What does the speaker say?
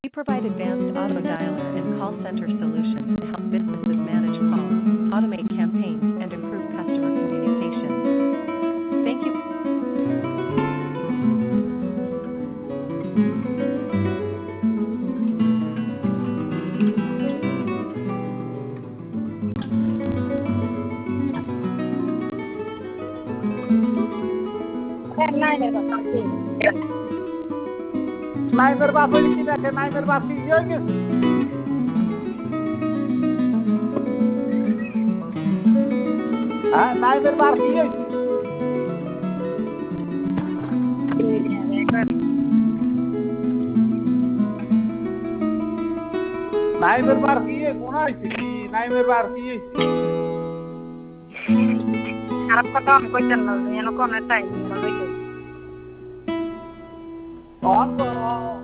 We provide advanced auto dialer and call center solutions to help businesses manage calls, automate campaigns, and improve customer communications. Thank you. নাইমের বাপ হইলে কি দেখে নাইমের বাপ কি হয়ে গেছে হ্যাঁ নাইমের বাপ কি হয়েছে নাইমের বার কি কোন হয়েছে কি নাইমের বার কি হয়েছে খারাপ কথা আমি কইতেন না যেন কোনো টাইম অন